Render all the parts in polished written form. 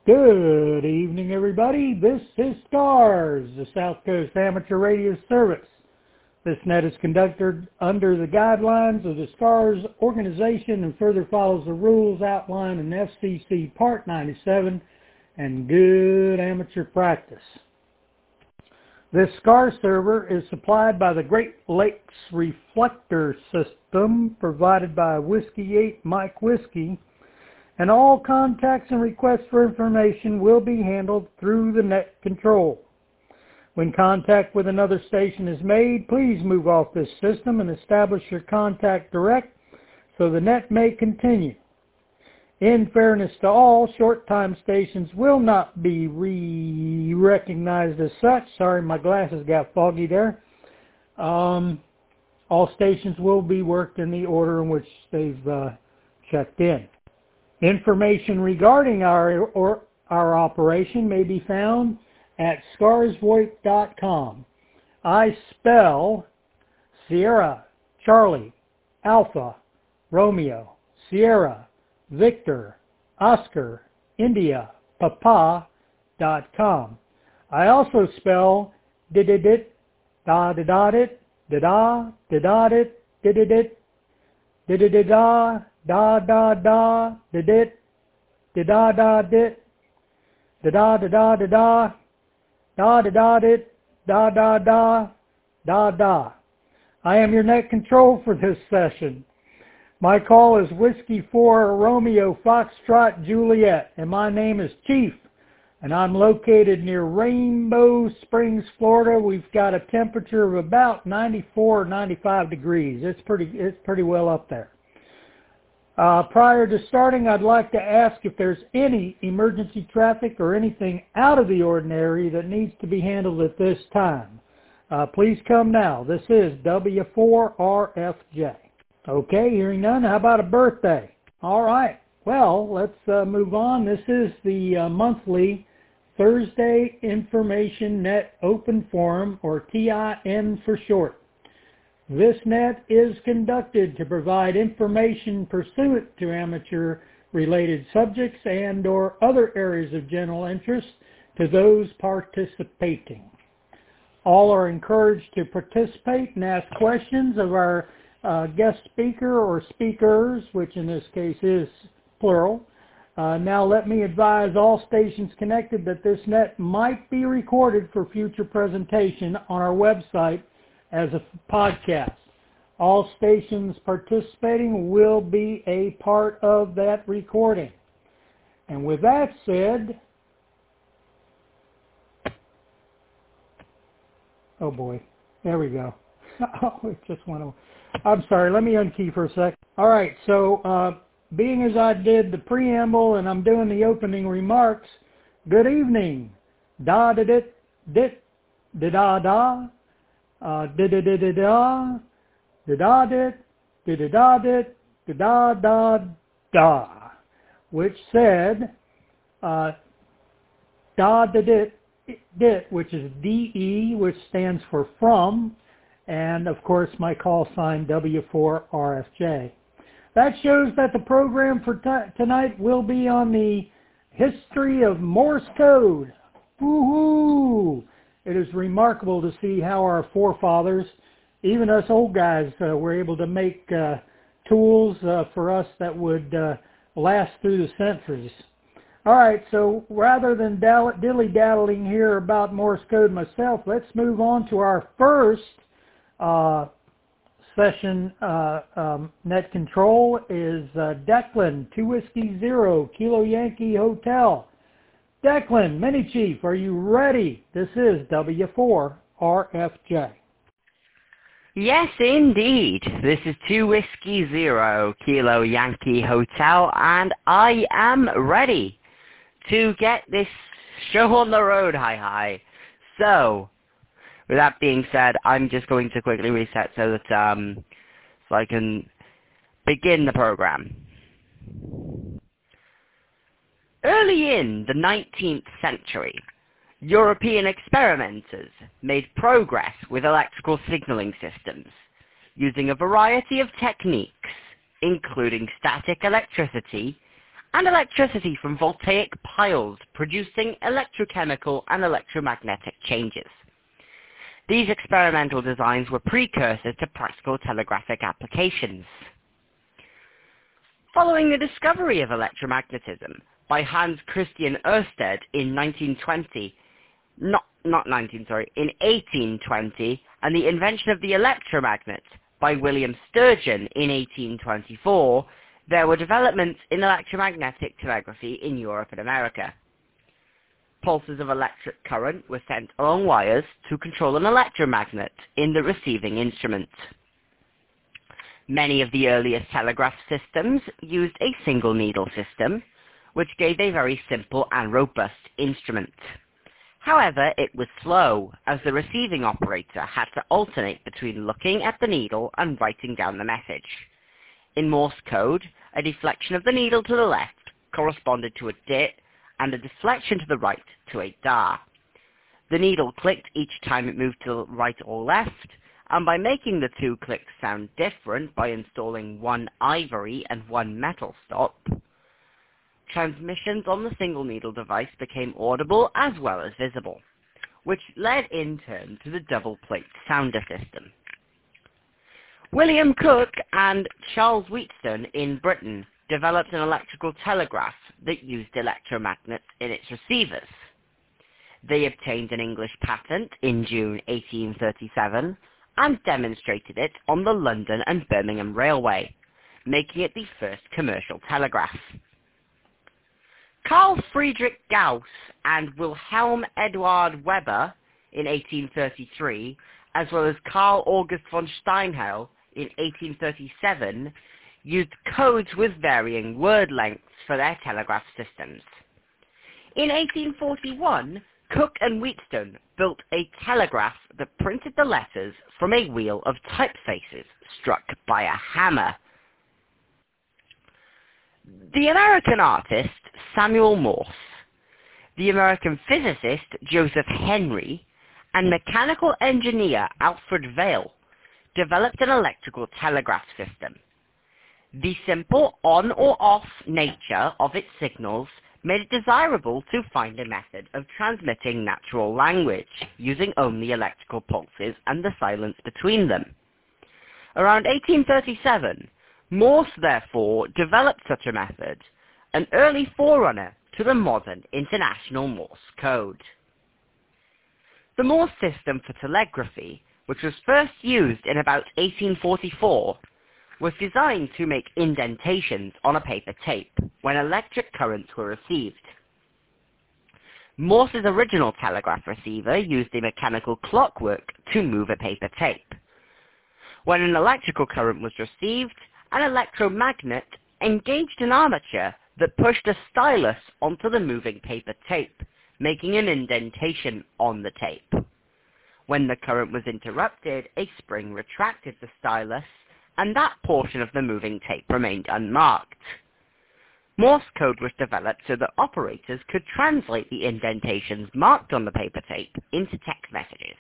Good evening, everybody. This is SCARS, the South Coast Amateur Radio Service. This net is conducted under the guidelines of the SCARS organization and further follows the rules outlined in FCC Part 97 and good amateur practice. This SCARS server is supplied by the Great Lakes Reflector System provided by Whiskey 8 Mike Whiskey, and all contacts and requests for information will be handled through the net control. When contact with another station is made, please move off this system and establish your contact direct so the net may continue. In fairness to all, short-time stations will not be recognized as such. Sorry, my glasses got foggy there. All stations will be worked in the order in which they've checked in. Information regarding our operation may be found at scarsvoip.com. I spell Sierra, Charlie, Alpha, Romeo, Sierra, Victor, Oscar, India, Papa.com. I also spell dididit, da-da-da-dit, da-da, da-da-dit, dididit, dididida, da-da-da, didit, da-da-da-dit, da-da-da-da-da-da, da-da-da-dit, da-da-da, da-da. I am your net control for this session. My call is Whiskey 4 Romeo Foxtrot Juliet, and my name is Chief, and I'm located near Rainbow Springs, Florida. We've got a temperature of about 94 or 95 degrees. It's pretty well up there. Prior to starting, I'd like to ask if there's any emergency traffic or anything out of the ordinary that needs to be handled at this time. Please come now. This is W4RFJ. Okay, hearing none, how about a birthday? All right, well, let's move on. This is the monthly Thursday Information Net Open Forum, or TIN for short. This net is conducted to provide information pursuant to amateur-related subjects and or other areas of general interest to those participating. All are encouraged to participate and ask questions of our guest speaker or speakers, which in this case is plural. Now let me advise all stations connected that this net might be recorded for future presentation on our website as a podcast. All stations participating will be a part of that recording. And with that said, oh boy, there we go. Oh, it just went over. I'm sorry, let me unkey for a sec. All right, so being as I did the preamble and I'm doing the opening remarks, good evening. Da-da-dit-dit, da-da-da, da-da-da-da-da, da-da-dit, da-da-da-dit, da-da-da-da, which said da-da-dit, which is D-E, which stands for from, and of course my call sign W4RFJ. That shows that the program for tonight will be on the history of Morse code. Woohoo! It is remarkable to see how our forefathers, even us old guys, were able to make tools for us that would last through the centuries. All right, so rather than dilly-daddling here about Morse code myself, let's move on to our first session. Net control is Declan, 2 Whiskey 0, Kilo Yankee Hotel. Declan, Mini Chief, are you ready? This is W4RFJ. Yes, indeed. This is 2 Whiskey 0, Kilo Yankee Hotel, and I am ready to get this show on the road, hi. So, with that being said, I'm just going to quickly reset so that so I can begin the program. Early in the 19th century, European experimenters made progress with electrical signaling systems, using a variety of techniques, including static electricity and electricity from voltaic piles, producing electrochemical and electromagnetic changes. These experimental designs were precursors to practical telegraphic applications. Following the discovery of electromagnetism by Hans Christian Ørsted in 1820, and the invention of the electromagnet by William Sturgeon in 1824, there were developments in electromagnetic telegraphy in Europe and America. Pulses of electric current were sent along wires to control an electromagnet in the receiving instrument. Many of the earliest telegraph systems used a single needle system, which gave a very simple and robust instrument. However, it was slow, as the receiving operator had to alternate between looking at the needle and writing down the message. In Morse code, a deflection of the needle to the left corresponded to a dit, and a deflection to the right to a da. The needle clicked each time it moved to the right or left, and by making the two clicks sound different by installing one ivory and one metal stop, transmissions on the single needle device became audible as well as visible, which led in turn to the double plate sounder system. William Cooke and Charles Wheatstone in Britain developed an electrical telegraph that used electromagnets in its receivers. They obtained an English patent in June 1837 and demonstrated it on the London and Birmingham Railway, making it the first commercial telegraph. Carl Friedrich Gauss and Wilhelm Eduard Weber in 1833, as well as Carl August von Steinheil in 1837, used codes with varying word lengths for their telegraph systems. In 1841, Cooke and Wheatstone built a telegraph that printed the letters from a wheel of typefaces struck by a hammer. The American artist Samuel Morse, the American physicist Joseph Henry, and mechanical engineer Alfred Vail developed an electrical telegraph system. The simple on or off nature of its signals made it desirable to find a method of transmitting natural language using only electrical pulses and the silence between them. Around 1837, Morse therefore developed such a method, an early forerunner to the modern International Morse Code. The Morse system for telegraphy, which was first used in about 1844, was designed to make indentations on a paper tape when electric currents were received. Morse's original telegraph receiver used a mechanical clockwork to move a paper tape. When an electrical current was received, an electromagnet engaged an armature that pushed a stylus onto the moving paper tape, making an indentation on the tape. When the current was interrupted, a spring retracted the stylus, and that portion of the moving tape remained unmarked. Morse code was developed so that operators could translate the indentations marked on the paper tape into text messages.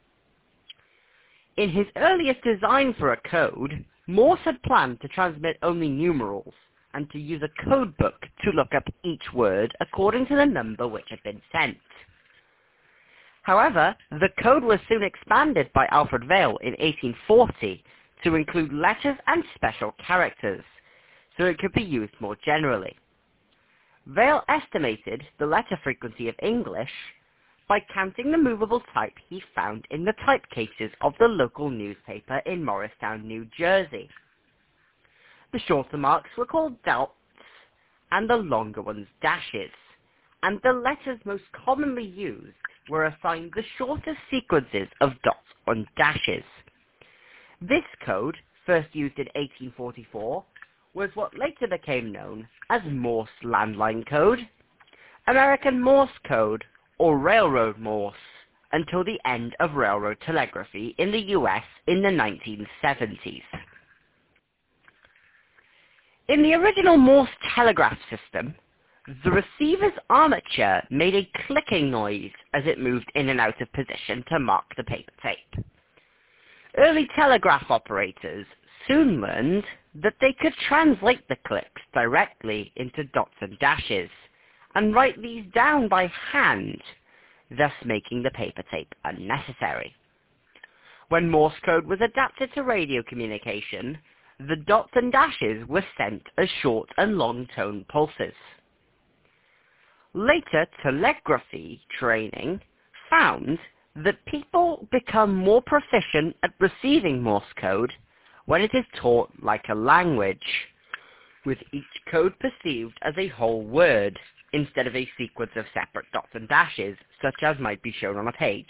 In his earliest design for a code, Morse had planned to transmit only numerals, and to use a code book to look up each word according to the number which had been sent. However, the code was soon expanded by Alfred Vail in 1840 to include letters and special characters, so it could be used more generally. Vail estimated the letter frequency of English by counting the movable type he found in the type cases of the local newspaper in Morristown, New Jersey. The shorter marks were called dots, and the longer ones dashes, and the letters most commonly used were assigned the shortest sequences of dots and dashes. This code, first used in 1844, was what later became known as Morse Landline Code, American Morse Code, or Railroad Morse, until the end of railroad telegraphy in the US in the 1970s. In the original Morse telegraph system, the receiver's armature made a clicking noise as it moved in and out of position to mark the paper tape. Early telegraph operators soon learned that they could translate the clicks directly into dots and dashes, and write these down by hand, thus making the paper tape unnecessary. When Morse code was adapted to radio communication, the dots and dashes were sent as short and long tone pulses. Later telegraphy training found that people become more proficient at receiving Morse code when it is taught like a language, with each code perceived as a whole word, instead of a sequence of separate dots and dashes, such as might be shown on a page.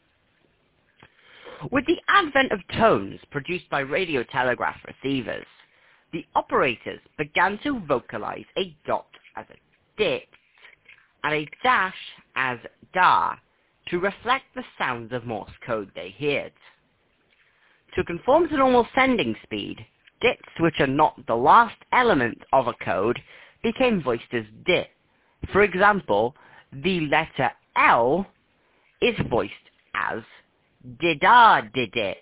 With the advent of tones produced by radio telegraph receivers, the operators began to vocalize a dot as a dit and a dash as da to reflect the sounds of Morse code they heard. To conform to normal sending speed, dits which are not the last element of a code became voiced as dit. For example, the letter L is voiced as dida-didit.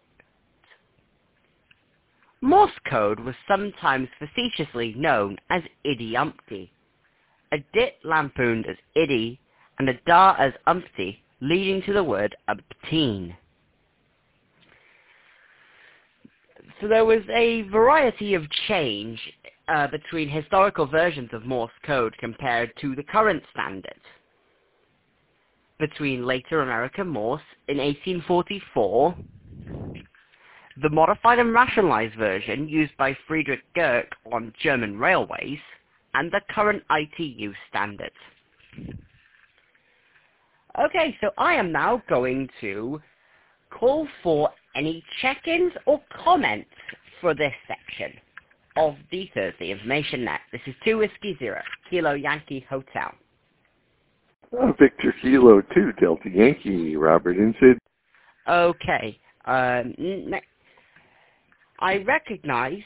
Morse code was sometimes facetiously known as idiumpty. A dit lampooned as iddy and a da as umpty, leading to the word umpteen. So there was a variety of change between historical versions of Morse code compared to the current standard. Between later American Morse in 1844, the modified and rationalized version used by Friedrich Gerke on German railways, and the current ITU standard. Okay, so I am now going to call for any check-ins or comments for this section of the Thursday Information Net. This is 2 Whiskey 0, Kilo Yankee Hotel. Victor Kilo 2, Delta Yankee, Robert and Sid. Okay, I recognize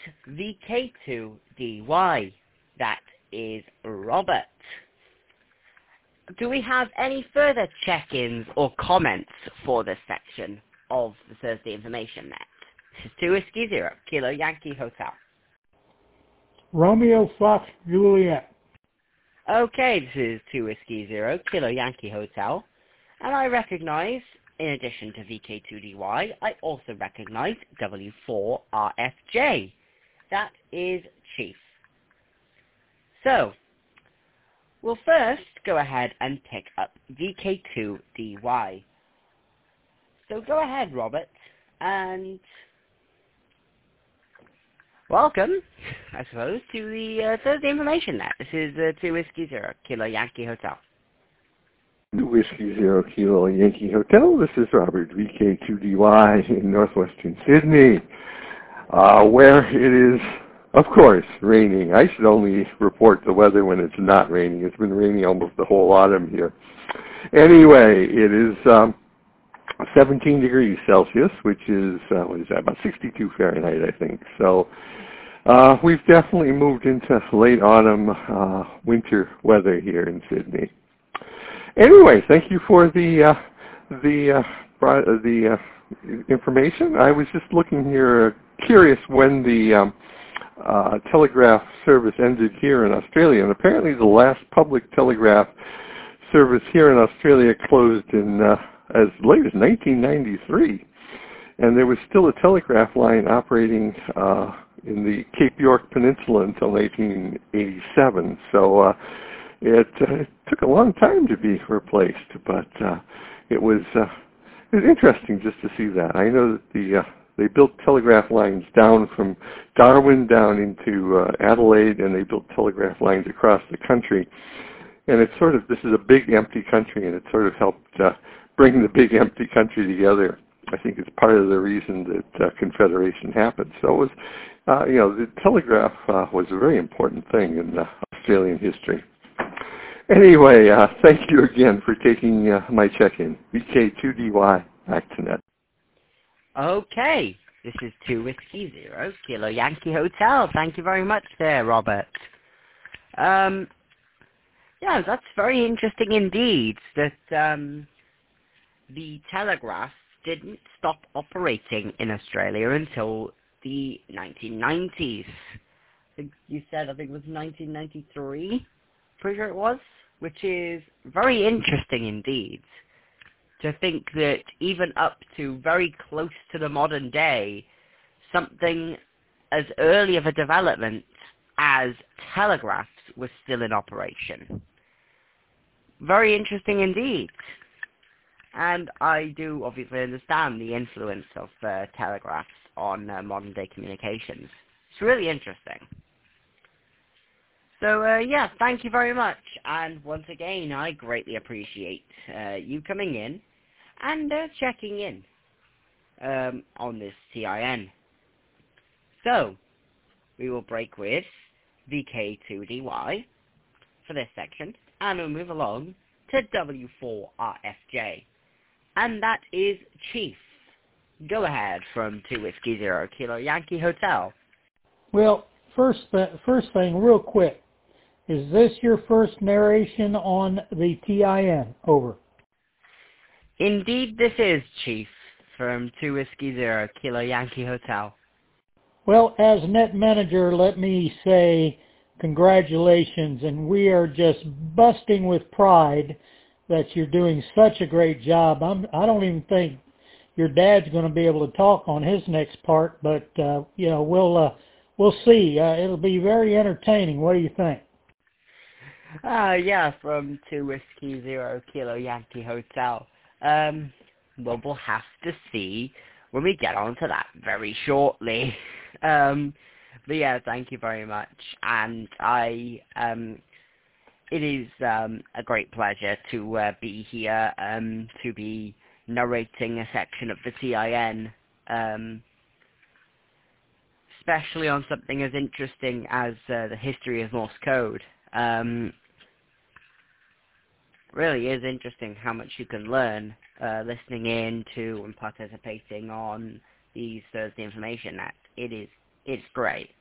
VK2DY. That is Robert. Do we have any further check-ins or comments for this section of the Thursday Information Net? This is 2 Whiskey 0, Kilo Yankee Hotel. Romeo Fox Juliet. Okay, this is 2 Whiskey 0, Kilo Yankee Hotel. And I recognize, in addition to VK2DY, I also recognize W4RFJ. That is Chief. So, we'll first go ahead and pick up VK2DY. So go ahead, Robert, and welcome, I suppose, to the Thursday Information Net. This is 2 Whiskey 0, Kilo Yankee Hotel. 2 Whiskey 0, Kilo Yankee Hotel. This is Robert, VK2DY in northwestern Sydney, where it is, of course, raining. I should only report the weather when it's not raining. It's been raining almost the whole autumn here. Anyway, it is 17 degrees Celsius, which is, what is that, about 62 Fahrenheit, I think. So we've definitely moved into late autumn, winter weather here in Sydney. Anyway, thank you for the information. I was just looking here, curious when the telegraph service ended here in Australia, and apparently the last public telegraph service here in Australia closed in as late as 1993, and there was still a telegraph line operating in the Cape York Peninsula until 1987. So it took a long time to be replaced, but it was interesting just to see that. I know that they built telegraph lines down from Darwin down into Adelaide, and they built telegraph lines across the country. And it's sort of, this is a big empty country, and it sort of helped bring the big empty country together. I think it's part of the reason that Confederation happened. So it was, the telegraph was a very important thing in Australian history. Anyway, thank you again for taking my check-in. VK2DY, back to net. Okay, this is 2 Whiskey 0, Kilo Yankee Hotel. Thank you very much there, Robert. Yeah, that's very interesting indeed, that the telegraph didn't stop operating in Australia until the 1990s. You said, I think it was 1993, pretty sure it was, which is very interesting indeed. To think that even up to very close to the modern day, something as early of a development as telegraphs was still in operation. Very interesting indeed. And I do obviously understand the influence of telegraphs on modern day communications. It's really interesting. So yeah, thank you very much. And once again, I greatly appreciate you coming in and checking in on this TIN. So, we will break with VK2DY for this section, and we'll move along to W4RFJ. And that is Chief. Go ahead from 2 Whiskey Zero Kilo Yankee Hotel. Well, first thing, real quick, is this your first narration on the TIN? Over. Indeed this is, Chief, from 2 Whiskey Zero Kilo Yankee Hotel. Well, as net manager, let me say congratulations, and we are just busting with pride that you're doing such a great job. I don't even think your dad's going to be able to talk on his next part, but you know, we'll see. It'll be very entertaining. What do you think? Yeah, from 2 Whiskey Zero Kilo Yankee Hotel. Well, we'll have to see when we get on to that very shortly. But yeah, thank you very much, and it is a great pleasure to be here, to be narrating a section of the TIN, especially on something as interesting as the history of Morse code. Really is interesting how much you can learn listening in to and participating on these Thursday Information Net. It's great.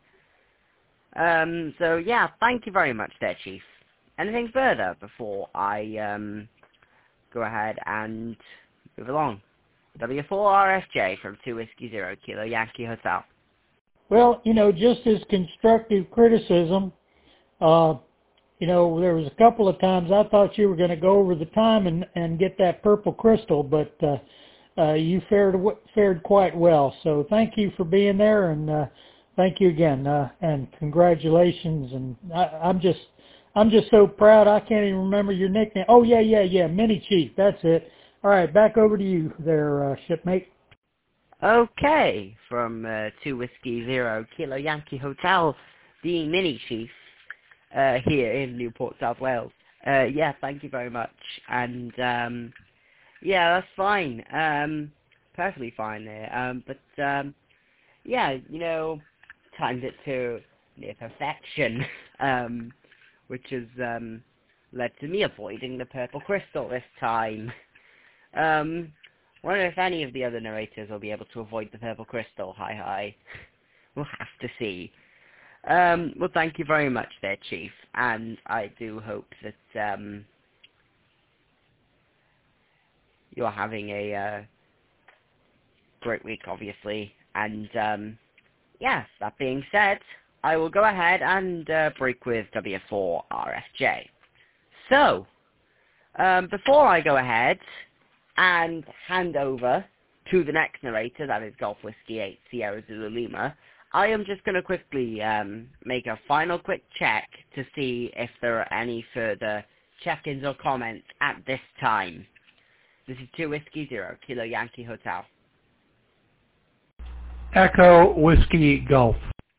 So yeah, thank you very much there, Chief. Anything further before I go ahead and move along? W4RFJ from 2 Whiskey Zero Kilo Yankee Hotel. Well, you know, just as constructive criticism, you know, there was a couple of times I thought you were going to go over the time and get that purple crystal, but you fared quite well. So thank you for being there, and thank you again, and congratulations. And I'm just so proud. I can't even remember your nickname. Oh yeah, Mini Chief. That's it. All right, back over to you there, shipmate. Okay, from 2 Whiskey Zero Kilo Yankee Hotel, the Mini Chief. Here in Newport, South Wales. Yeah, thank you very much. And, yeah, that's fine. Perfectly fine there. But, yeah, you know, timed it to near perfection, which has, led to me avoiding the purple crystal this time. Wonder if any of the other narrators will be able to avoid the purple crystal. Hi. We'll have to see. Well, thank you very much there, Chief, and I do hope that you're having a great week, obviously, and yeah, that being said, I will go ahead and break with W4RFJ. So, before I go ahead and hand over to the next narrator, that is Golf Whiskey 8 Sierra Zulu Lima, I am just going to quickly make a final quick check to see if there are any further check-ins or comments at this time. This is 2 Whiskey Zero Kilo Yankee Hotel. Echo Whiskey Golf.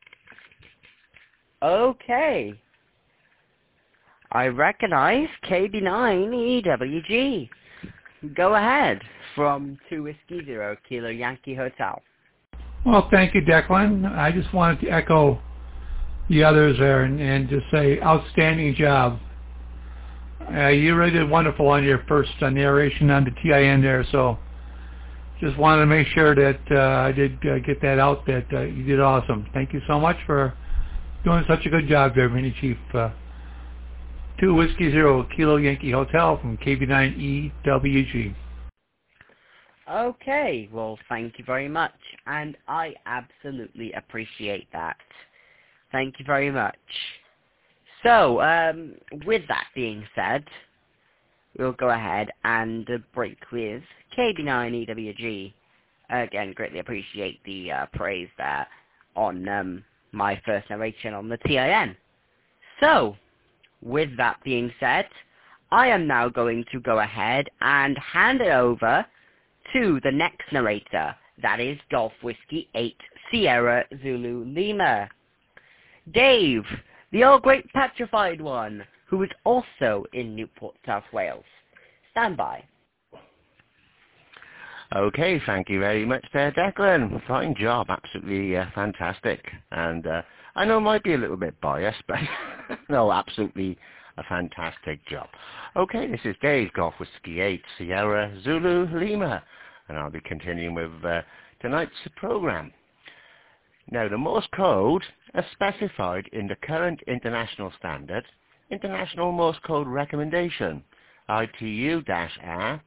Okay. I recognize KB9EWG. Go ahead from 2 Whiskey Zero Kilo Yankee Hotel. Well, thank you, Declan. I just wanted to echo the others there and just say outstanding job. You really did wonderful on your first narration on the TIN there, so just wanted to make sure that I did get that out, that you did awesome. Thank you so much for doing such a good job there, Mini Chief. 2 Whiskey Zero Kilo Yankee Hotel from KB9EWG. Okay, well, thank you very much, and I absolutely appreciate that. Thank you very much. So, with that being said, we'll go ahead and break with KB9EWG. Again, greatly appreciate the praise there on my first narration on the TIN. So, with that being said, I am now going to go ahead and hand it over to the next narrator, that is Golf Whiskey 8 Sierra Zulu Lima. Dave, the old great petrified one, who is also in Newport, South Wales. Stand by. Okay, thank you very much there, Declan. Fine job, absolutely fantastic. And I know I might be a little bit biased, but no, absolutely a fantastic job. Okay, this is Dave, Golf Whiskey 8 Sierra Zulu Lima, and I'll be continuing with tonight's program. Now, the Morse code, as specified in the current international standard, International Morse Code Recommendation, ITU-R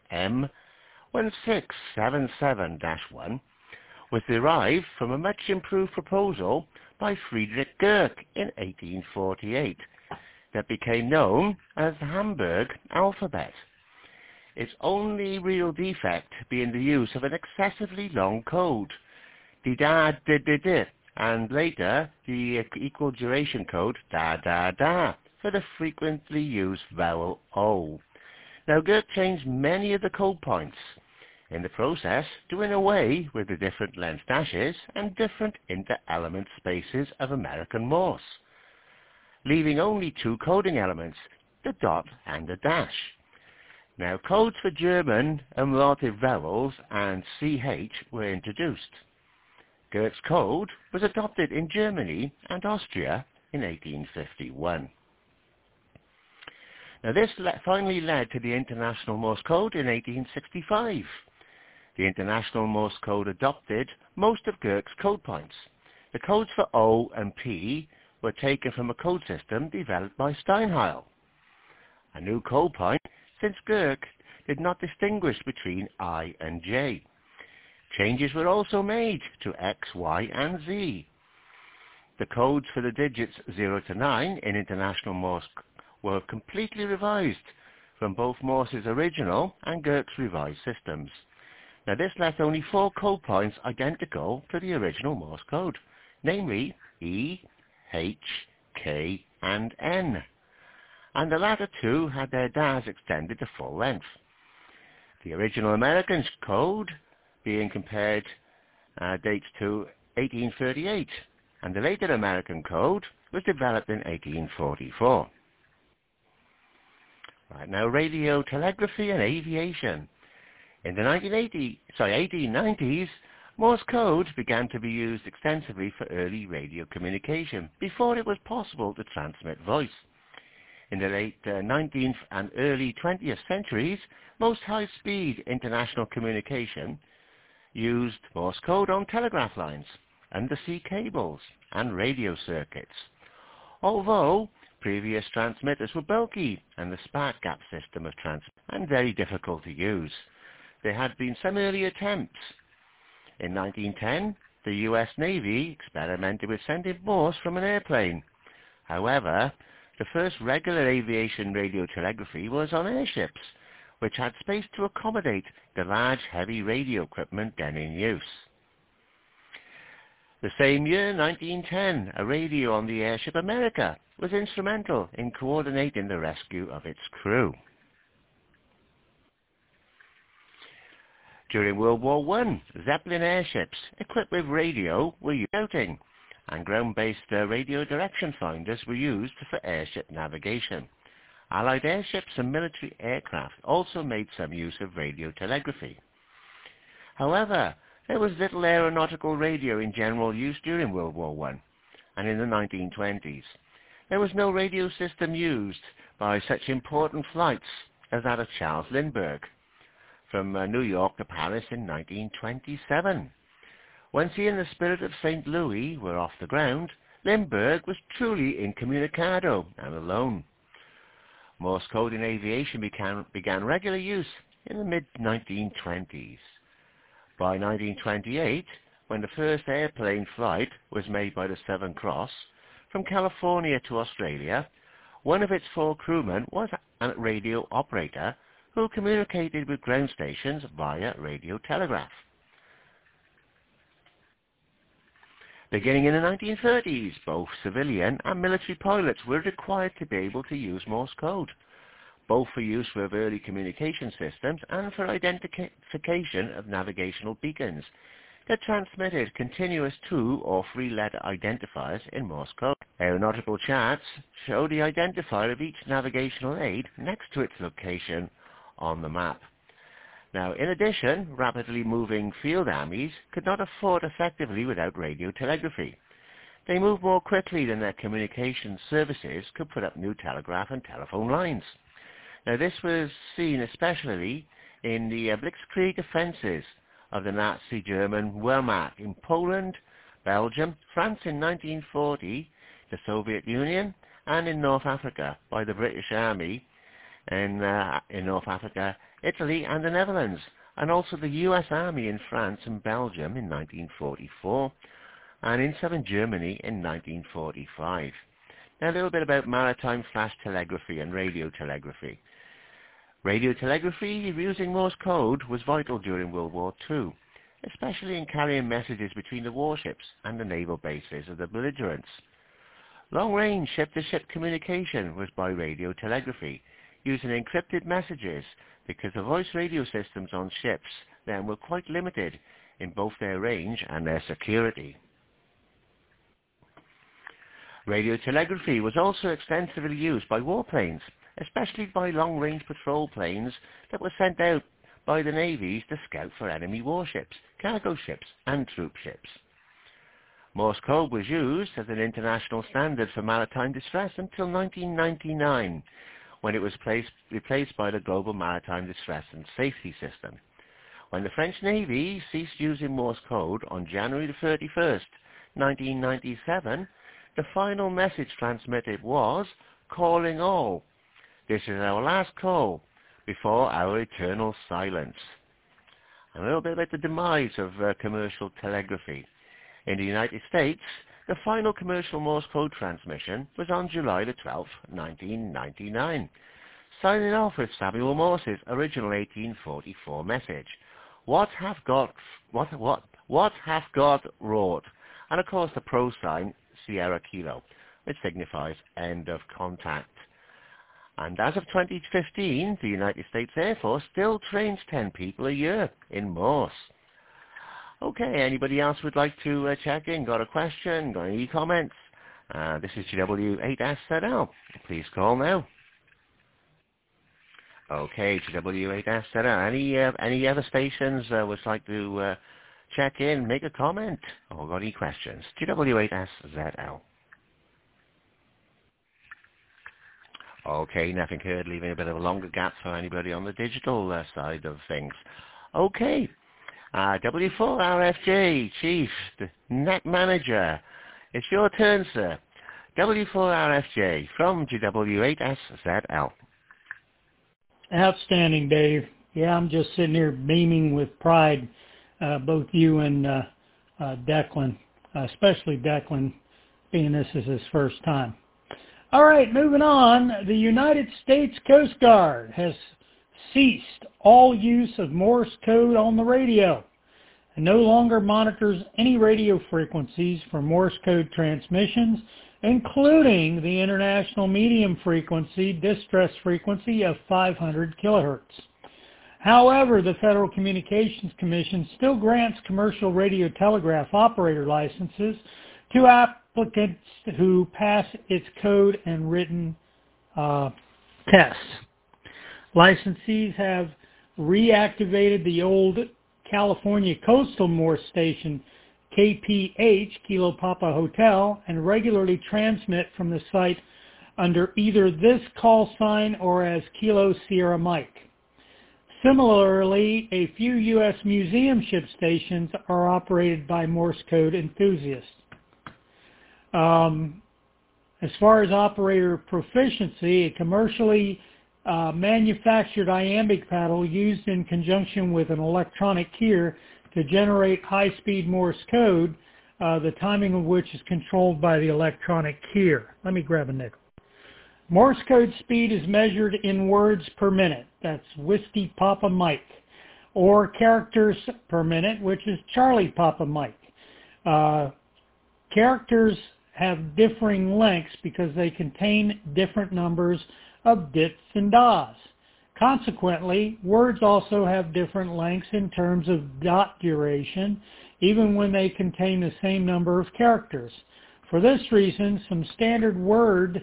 M1677-1, was derived from a much improved proposal by Friedrich Gurk in 1848 that became known as the Hamburg alphabet. Its only real defect being the use of an excessively long code, da-da-da-da-da, and later the equal duration code da-da-da for the frequently used vowel O. Now, Gurk changed many of the code points, in the process doing away with the different length dashes and different inter-element spaces of American Morse, leaving only two coding elements, the dot and the dash. Now, codes for German umlauted vowels and CH were introduced. Gurk's code was adopted in Germany and Austria in 1851. Now, this finally led to the International Morse Code in 1865. The International Morse Code adopted most of Gurk's code points. The codes for O and P were taken from a code system developed by Steinheil. A new code point, since Gurk did not distinguish between I and J. Changes were also made to X, Y, and Z. The codes for the digits 0 to 9 in International Morse were completely revised from both Morse's original and Gurk's revised systems. Now, this left only 4 code points identical to the original Morse code, namely E, H, K, and N. And the latter two had their DAS extended to full length. The original American code being compared dates to 1838, and the later American code was developed in 1844. Right, now, radio telegraphy and aviation. In the 1890s, Morse code began to be used extensively for early radio communication before it was possible to transmit voice. In the late 19th and early 20th centuries, most high-speed international communication used Morse code on telegraph lines, undersea cables, and radio circuits. Although previous transmitters were bulky and the spark gap system of transmit and very difficult to use, there had been some early attempts. In 1910, the US Navy experimented with sending Morse from an airplane. However, the first regular aviation radio telegraphy was on airships, which had space to accommodate the large heavy radio equipment then in use. The same year, 1910, a radio on the airship America was instrumental in coordinating the rescue of its crew. During World War I, Zeppelin airships equipped with radio were used for scouting, and ground-based radio direction finders were used for airship navigation. Allied airships and military aircraft also made some use of radio telegraphy. However, there was little aeronautical radio in general use during World War I, and in the 1920s. There was no radio system used by such important flights as that of Charles Lindbergh, from New York to Paris in 1927. Once he and the Spirit of St. Louis were off the ground, Lindbergh was truly incommunicado and alone. Morse code in aviation began regular use in the mid-1920s. By 1928, when the first airplane flight was made by the Southern Cross from California to Australia, one of its 4 crewmen was a radio operator who communicated with ground stations via radio telegraph. Beginning in the 1930s, both civilian and military pilots were required to be able to use Morse code, both for use with early communication systems and for identification of navigational beacons that transmitted continuous 2- or 3-letter identifiers in Morse code. Aeronautical charts show the identifier of each navigational aid next to its location on the map. Now, in addition, rapidly moving field armies could not have fought effectively without radio telegraphy. They moved more quickly than their communications services could put up new telegraph and telephone lines. Now, this was seen especially in the Blitzkrieg offensives of the Nazi German Wehrmacht in Poland, Belgium, France in 1940, the Soviet Union, and in North Africa by the British Army in North Africa, Italy, and the Netherlands, and also the US Army in France and Belgium in 1944, and in southern Germany in 1945. Now, a little bit about maritime flash telegraphy and radio telegraphy. Radio telegraphy using Morse code was vital during World War II, especially in carrying messages between the warships and the naval bases of the belligerents. Long-range ship-to-ship communication was by radio telegraphy, using encrypted messages, because the voice radio systems on ships then were quite limited in both their range and their security. Radio telegraphy was also extensively used by warplanes, especially by long-range patrol planes that were sent out by the navies to scout for enemy warships, cargo ships, and troop ships. Morse code was used as an international standard for maritime distress until 1999, when it was replaced by the Global Maritime Distress and Safety System. When the French Navy ceased using Morse code on January 31st, 1997, the final message transmitted was, "Calling all. This is our last call before our eternal silence." A little bit about the demise of commercial telegraphy. In the United States, the final commercial Morse code transmission was on July 12, 1999, signing off with Samuel Morse's original 1844 message, "What hath God wrought?" And of course the pro sign Sierra Kilo, which signifies end of contact. And as of 2015, the United States Air Force still trains 10 people a year in Morse. Okay, anybody else would like to check in? Got a question? Got any comments? This is GW8SZL. Please call now. Okay, GW8SZL. Any other stations would like to check in, make a comment, or got any questions? GW8SZL. Okay, nothing heard, leaving a bit of a longer gap for anybody on the digital side of things. Okay, W4RFJ, Chief, the Net Manager. It's your turn, sir. W4RFJ from GW8SZL. Outstanding, Dave. Yeah, I'm just sitting here beaming with pride, both you and Declan, especially Declan, being this is his first time. All right, moving on. The United States Coast Guard has ceased all use of Morse code on the radio and no longer monitors any radio frequencies for Morse code transmissions, including the international medium frequency, distress frequency of 500 kilohertz. However, the Federal Communications Commission still grants commercial radio telegraph operator licenses to applicants who pass its code and written tests. Licensees have reactivated the old California Coastal Morse station KPH, Kilo Papa Hotel, and regularly transmit from the site under either this call sign or as Kilo Sierra Mike. Similarly, a few U.S. museum ship stations are operated by Morse code enthusiasts. As far as operator proficiency, a commercially manufactured iambic paddle used in conjunction with an electronic keyer to generate high-speed Morse code, the timing of which is controlled by the electronic keyer. Let me grab a nickel. Morse code speed is measured in words per minute. That's Whiskey Papa Mike. Or characters per minute, which is Charlie Papa Mike. Characters have differing lengths because they contain different numbers of dits and das. Consequently, words also have different lengths in terms of dot duration, even when they contain the same number of characters. For this reason, some standard word...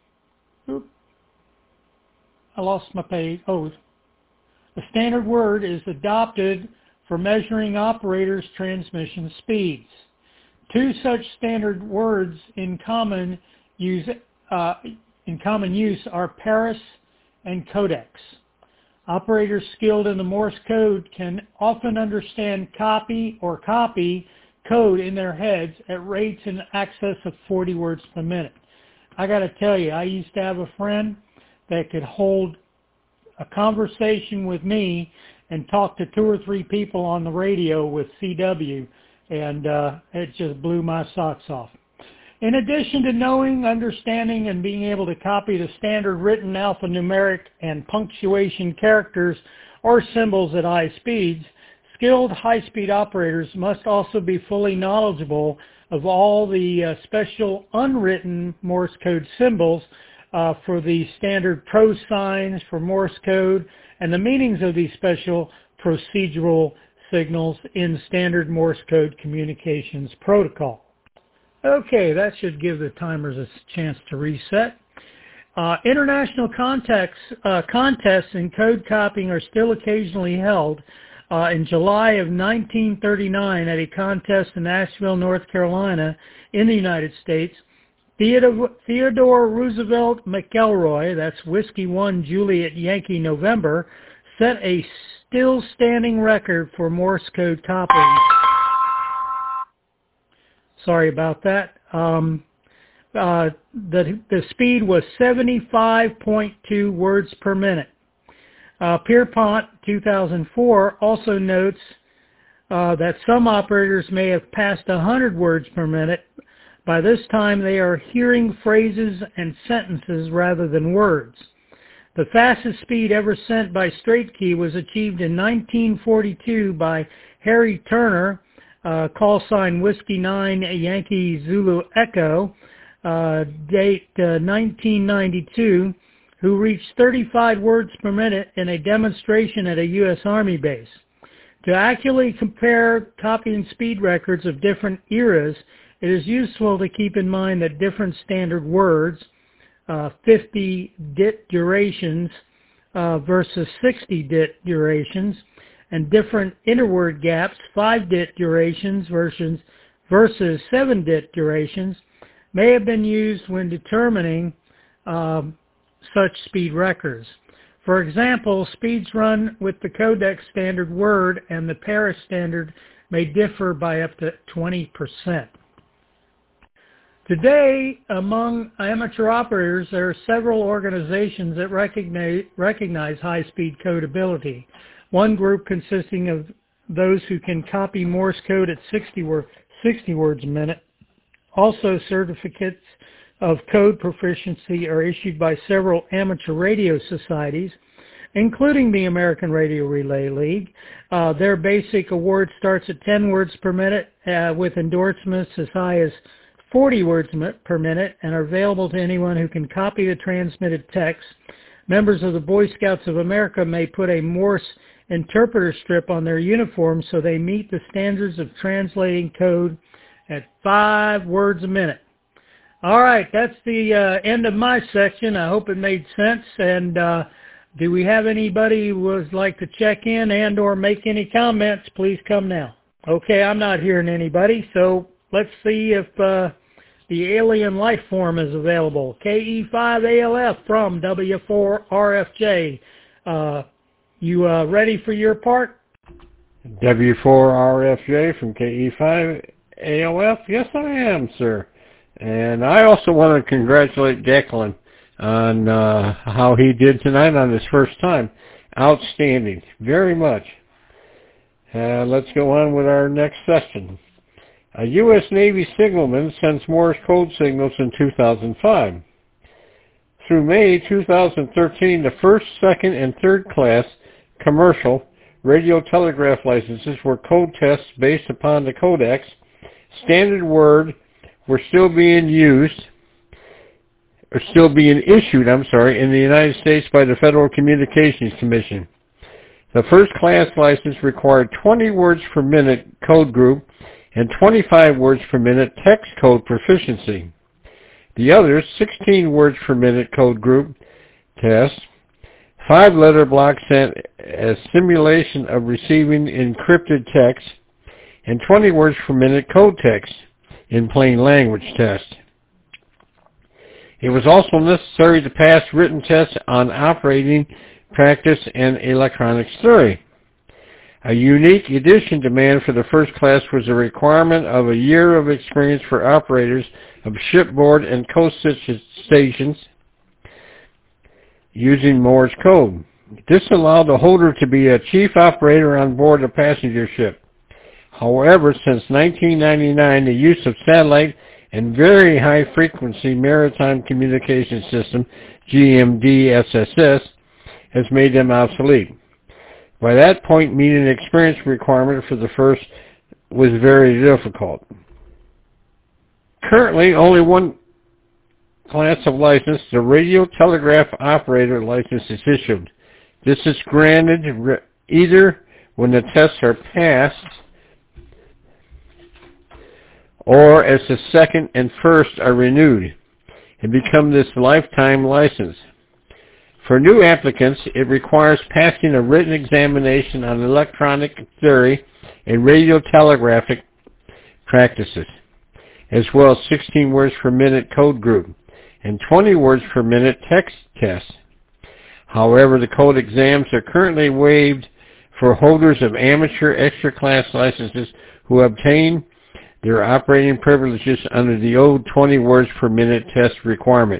I lost my page. Oh, the standard word is adopted for measuring operators' transmission speeds. Two such standard words in common use are Paris and Codex. Operators skilled in the Morse code can often understand copy code in their heads at rates in excess of 40 words per minute. I got to tell you, I used to have a friend that could hold a conversation with me and talk to 2 or 3 people on the radio with CW, and it just blew my socks off. In addition to knowing, understanding, and being able to copy the standard written alphanumeric and punctuation characters or symbols at high speeds, skilled high-speed operators must also be fully knowledgeable of all the special unwritten Morse code symbols for the standard pro signs for Morse code and the meanings of these special procedural signals in standard Morse code communications protocol. Okay, that should give the timers a chance to reset. International contests in code copying are still occasionally held. In July of 1939, at a contest in Asheville, North Carolina, in the United States, Theodore Roosevelt McElroy, that's Whiskey 1 Juliet Yankee November, set a still-standing record for Morse code copying. Sorry about that. The speed was 75.2 words per minute. Pierpont, 2004, also notes that some operators may have passed 100 words per minute. By this time, they are hearing phrases and sentences rather than words. The fastest speed ever sent by straight key was achieved in 1942 by Harry Turner, call sign Whiskey 9 Yankee Zulu Echo, date 1992, who reached 35 words per minute in a demonstration at a U.S. Army base. To accurately compare copying speed records of different eras, it is useful to keep in mind that different standard words, 50 dit durations versus 60 dit durations, and different interword gaps, 5 dit durations versus 7 dit durations, may have been used when determining such speed records. For example, speeds run with the Codex standard word and the Paris standard may differ by up to 20%. Today, among amateur operators, there are several organizations that recognize high-speed code ability. One group consisting of those who can copy Morse code at 60 words a minute. Also, certificates of code proficiency are issued by several amateur radio societies, including the American Radio Relay League. Their basic award starts at 10 words per minute with endorsements as high as 40 words per minute and are available to anyone who can copy the transmitted text. Members of the Boy Scouts of America may put a Morse interpreter strip on their uniform so they meet the standards of translating code at 5 words a minute. All right, that's the end of my section. I hope it made sense. And do we have anybody who would like to check in and or make any comments? Please come now. Okay, I'm not hearing anybody, so let's see if the alien life form is available. KE5ALF from W4RFJ. You ready for your part? W4RFJ from KE5ALF. Yes, I am, sir. And I also want to congratulate Declan on how he did tonight on his first time. Outstanding. Very much. Let's go on with our next session. A U.S. Navy signalman sends Morse code signals in 2005. Through May 2013, the first, second, and third class commercial radio telegraph licenses were code tests based upon the codex. Standard word were still being issued, in the United States by the Federal Communications Commission. The first class license required 20 words per minute code group and 25 words per minute text code proficiency. The others, 16 words per minute code group test, 5-letter block sent as simulation of receiving encrypted text, and 20 words per minute code text in plain language test. It was also necessary to pass written tests on operating practice and electronics theory. A unique addition demand for the first class was a requirement of a year of experience for operators of shipboard and coast stations using Morse code. This allowed the holder to be a chief operator on board a passenger ship. However, since 1999, the use of satellite and very high-frequency maritime communication system, GMDSS, has made them obsolete. By that point, meeting an experience requirement for the first was very difficult. Currently, only one class of license, the radio telegraph operator license, is issued. This is granted either when the tests are passed or as the second and first are renewed and become this lifetime license. For new applicants, it requires passing a written examination on electronic theory and radio telegraphic practices, as well as 16 words per minute code group and 20 words per minute text test. However, the code exams are currently waived for holders of amateur extra class licenses who obtain their operating privileges under the old 20 words per minute test requirement.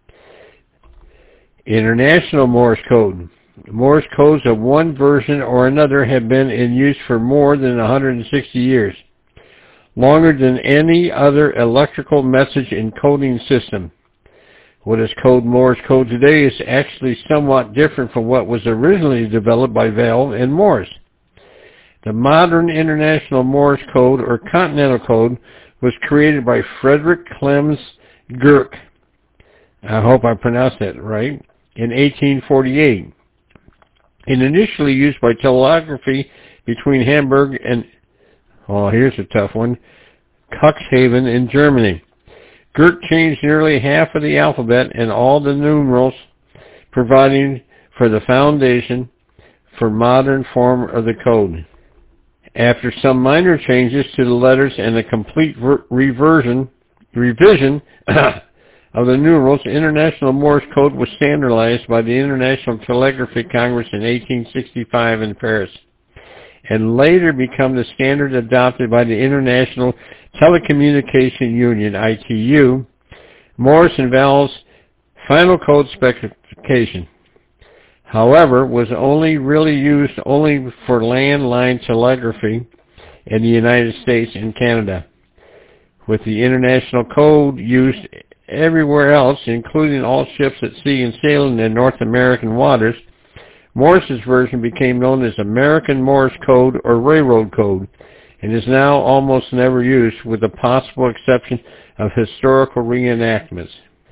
International Morse code. Morse codes of one version or another have been in use for more than 160 years, longer than any other electrical message encoding system. What is code Morse code today is actually somewhat different from what was originally developed by Bell and Morse. The modern International Morse code, or Continental code, was created by Frederick Clems Girk. I hope I pronounced that right. In 1848, and initially used by telegraphy between Hamburg and, here's a tough one, Cuxhaven in Germany. Girk changed nearly half of the alphabet and all the numerals, providing for the foundation for modern form of the code. After some minor changes to the letters and a complete revision of the numerals, International Morse code was standardized by the International Telegraphy Congress in 1865 in Paris, and later become the standard adopted by the International Telecommunication Union, ITU, Morse and Bell's final code specification. However, was only really used for landline telegraphy in the United States and Canada, with the international code used everywhere else, including all ships at sea and sailing in North American waters. Morse's version became known as American Morse code or railroad code, and is now almost never used, with the possible exception of historical reenactments.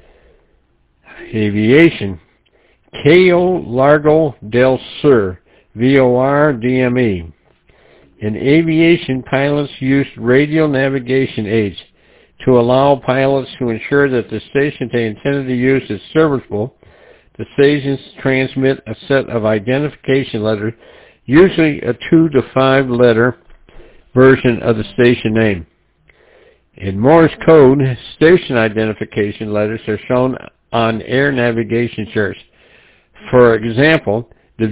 Aviation. Cayo Largo del Sur, VOR-DME. In aviation, pilots used radio navigation aids to allow pilots to ensure that the station they intended to use is serviceable. The stations transmit a set of identification letters, usually a 2 to 5 letter version of the station name. In Morse code, station identification letters are shown on air navigation charts. For example, the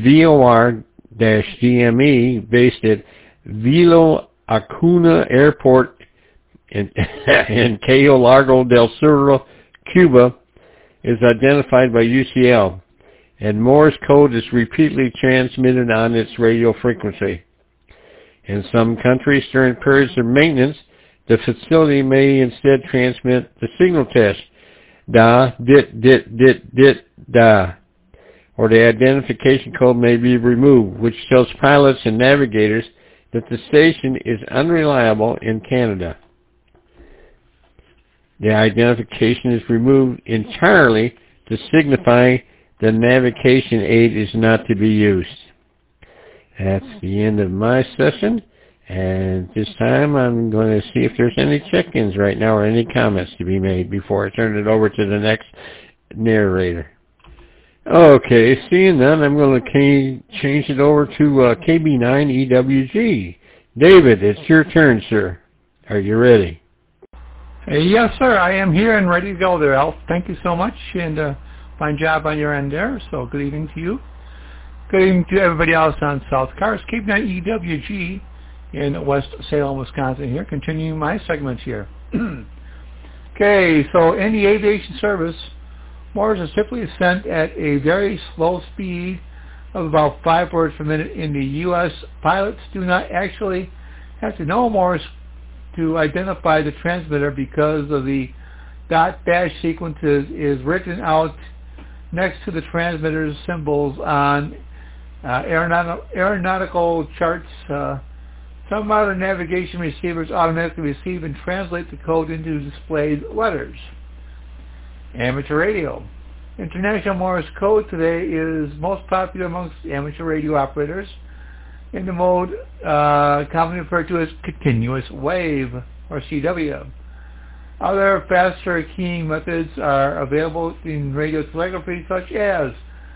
VOR-DME based at Vilo Acuna Airport in Cayo Largo del Sur, Cuba, is identified by UCL, and Morse code is repeatedly transmitted on its radio frequency. In some countries, during periods of maintenance, the facility may instead transmit the signal test, da, dit, dit, dit, dit, da, or the identification code may be removed, which tells pilots and navigators that the station is unreliable in Canada. The identification is removed entirely to signify the navigation aid is not to be used. That's the end of my session, and this time I'm going to see if there's any check-ins right now or any comments to be made before I turn it over to the next narrator. Okay, seeing none, I'm going to change it over to KB9EWG. David, it's your turn, sir. Are you ready? Yes, sir. I am here and ready to go there, Alf. Thank you so much, and fine job on your end there. So good evening to you. Good evening to everybody else on South Cars. KB9EWG in West Salem, Wisconsin here, continuing my segment here. Okay, so in the aviation service, Morse is typically sent at a very slow speed of about 5 words per minute. In the U.S., pilots do not actually have to know Morse to identify the transmitter because of the dot-dash sequence is written out next to the transmitter's symbols on aeronautical charts. Some modern navigation receivers automatically receive and translate the code into displayed letters. Amateur radio. International Morse code today is most popular amongst amateur radio operators in the mode commonly referred to as continuous wave, or CW. Other faster keying methods are available in radio telegraphy, such as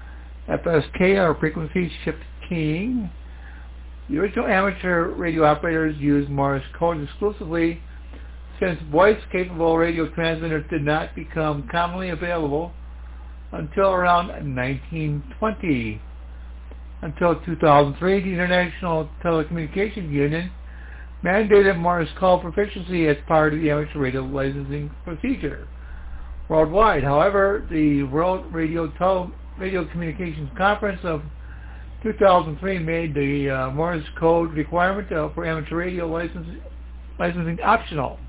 FSK, or frequency shift keying. The original amateur radio operators used Morse code exclusively since voice-capable radio transmitters did not become commonly available until around 1920. Until 2003, the International Telecommunications Union mandated Morse code proficiency as part of the amateur radio licensing procedure worldwide. However, the World Radio Communications Conference of 2003 made the Morse code requirement for amateur radio licensing optional.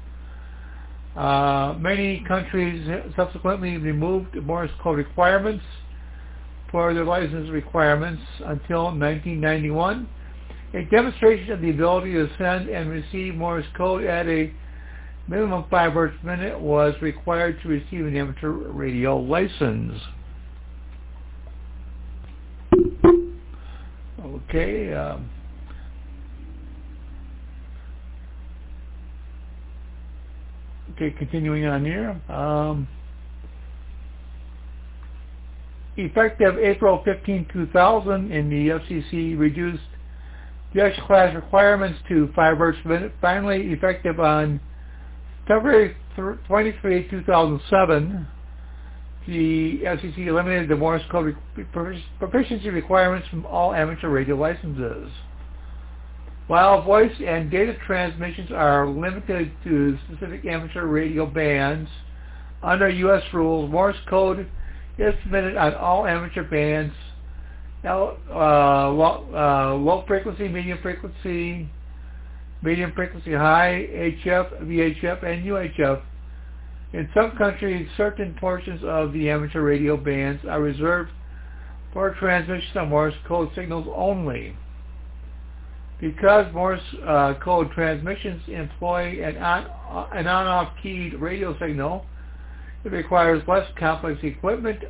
Many countries subsequently removed Morse code requirements for their license requirements until 1991. A demonstration of the ability to send and receive Morse code at a minimum 5 words per minute was required to receive an amateur radio license. Okay. Okay, continuing on here. Effective April 15, 2000, in the FCC reduced the X class requirements to 5 words per minute. Finally, effective on February 23, 2007, the FCC eliminated the Morse code proficiency requirements from all amateur radio licenses. While voice and data transmissions are limited to specific amateur radio bands, under U.S. rules, Morse code is permitted on all amateur bands, low frequency, medium frequency high, HF, VHF, and UHF. In some countries, certain portions of the amateur radio bands are reserved for transmission of Morse code signals only. Because Morse code transmissions employ an on-off keyed radio signal, it requires less complex equipment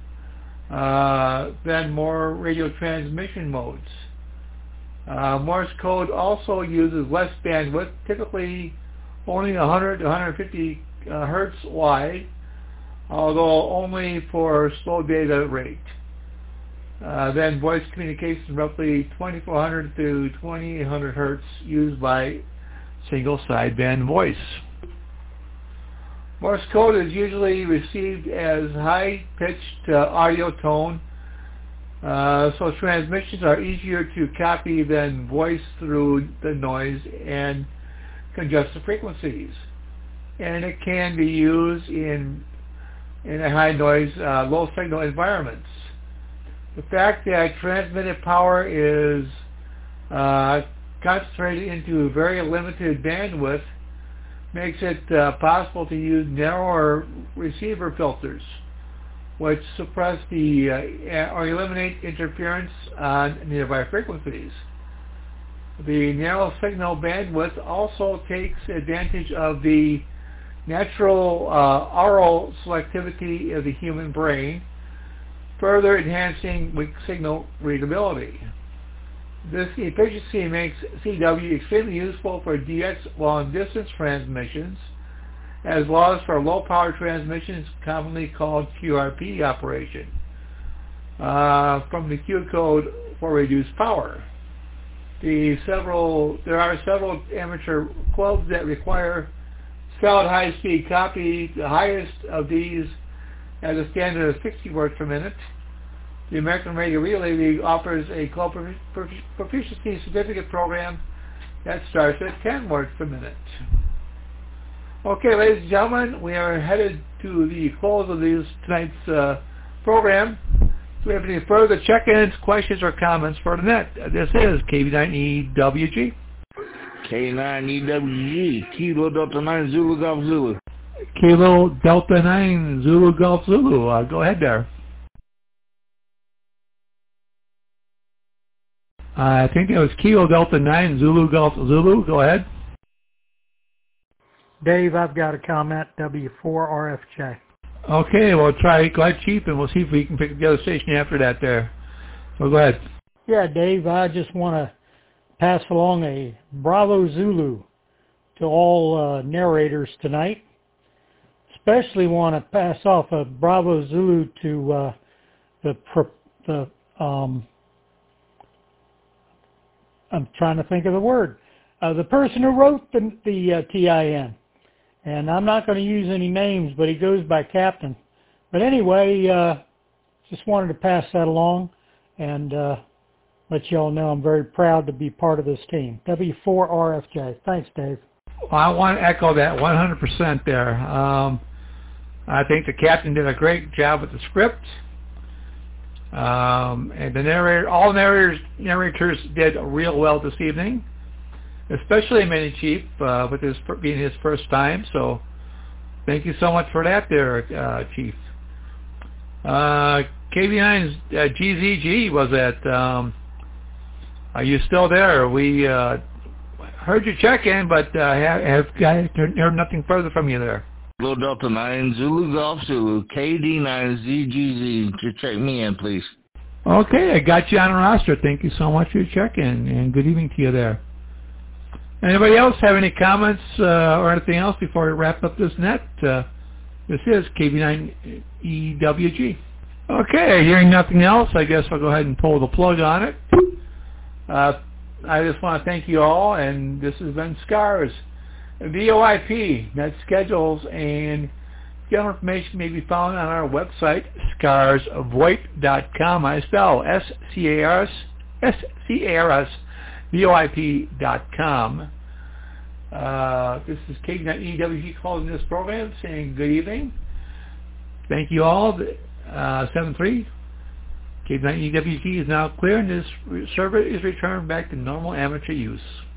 than more radio transmission modes. Morse code also uses less bandwidth, typically only 100 to 150 hertz wide, although only for slow data rate. Then voice communication, roughly 2400 to 2800 hertz, used by single sideband voice. Morse code is usually received as high-pitched audio tone, so transmissions are easier to copy than voice through the noise and congested frequencies. And it can be used in a high-noise, low-signal environments. The fact that transmitted power is concentrated into very limited bandwidth makes it possible to use narrower receiver filters, which suppress or eliminate interference on nearby frequencies. The narrow signal bandwidth also takes advantage of the natural aural selectivity of the human brain, further enhancing weak signal readability. This efficiency makes CW extremely useful for DX long-distance transmissions, as well as for low-power transmissions commonly called QRP operation, from the Q code for reduced power. There are several amateur clubs that require solid high-speed copy. The highest of these has a standard of 60 words per minute. The American Radio Relay League offers a club proficiency certificate program that starts at 10 words per minute. Okay, ladies and gentlemen, we are headed to the close of tonight's program. Do we have any further check-ins, questions, or comments for tonight? This is KB9EWG. K9EWG, Kilo Delta 9 Zulu Golf Zulu. Kilo Delta 9 Zulu Golf Zulu. Go ahead there. I think it was Kilo Delta 9 Zulu Golf Zulu. Go ahead. Dave, I've got a comment, W4RFJ. Okay, we'll try. Go ahead, Chief, and we'll see if we can pick the other station after that there. So go ahead. Yeah, Dave, I just want to pass along a Bravo Zulu to all narrators tonight. Especially want to pass off a Bravo Zulu to I'm trying to think of the word. The person who wrote the TIN. And I'm not going to use any names, but he goes by Captain. But anyway, just wanted to pass that along and let you all know I'm very proud to be part of this team. W4RFJ. Thanks, Dave. Well, I want to echo that 100% there. I think the captain did a great job with the script. And the narrator, all narrators did real well this evening, especially Mini Chief, with this being his first time. So thank you so much for that there, Chief. KB9's GZG was at, are you still there? We heard your check-in, but have heard nothing further from you there. Kilo Delta 9 Zulu Golf Zulu, KD9ZGZ. Just check me in, please. Okay, I got you on the roster. Thank you so much for your check-in, and good evening to you there. Anybody else have any comments or anything else before we wrap up this net? This is KB9EWG. Okay, hearing nothing else, I guess I'll go ahead and pull the plug on it. I just want to thank you all, and this has been SCARS. VOIP, net schedules and general information may be found on our website, scarsvoip.com. I spell S-C-A-R-S, VOIP.com. This is KB9EWG calling this program, saying good evening. Thank you all. 7-3. KB9EWG is now clear, and this server is returned back to normal amateur use.